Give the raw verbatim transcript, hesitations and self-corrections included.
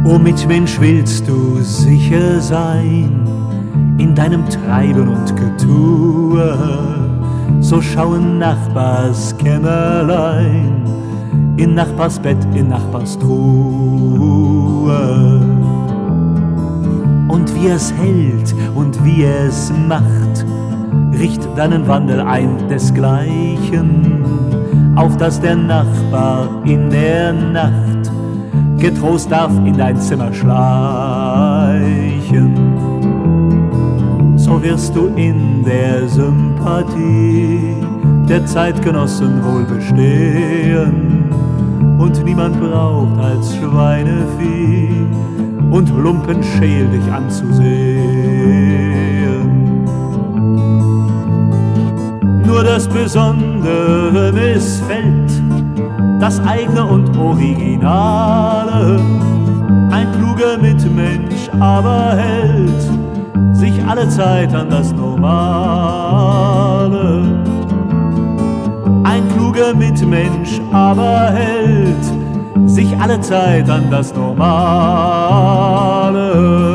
O Mitmensch, willst du sicher sein in deinem Treiben und Getue, so schauen Nachbars Kämmerlein in Nachbars Bett, in Nachbars Truhe. Und wie es hält und wie es macht, richt deinen Wandel ein desgleichen, auf dass der Nachbar in der Nacht getrost darf in dein Zimmer schleichen. So wirst du in der Sympathie der Zeitgenossen wohl bestehen, und niemand braucht als Schweinevieh und Lumpenscheel dich anzusehen. Nur das Besondere missfällt, das eigene und Originale. Ein kluger Mitmensch aber hält sich allezeit an das Normale. Ein kluger Mitmensch aber hält sich allezeit an das Normale.